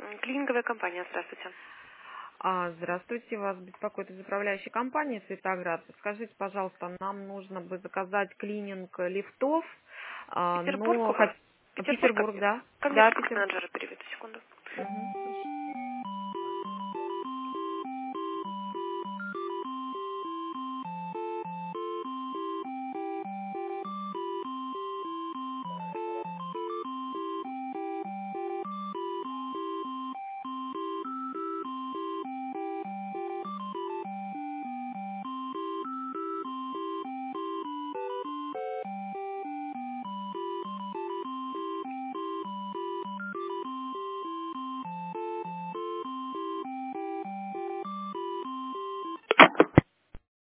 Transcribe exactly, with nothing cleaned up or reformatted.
Клининговая компания, здравствуйте. А, здравствуйте, вас беспокоит из управляющей компании «Светоград». Скажите, пожалуйста, нам нужно бы заказать клининг лифтов, а, Петербург но у вас? хот- Петербург как Петербург, мне? да? Как мне Да, факс Петербург. менеджера переведу, секунду. Мгм.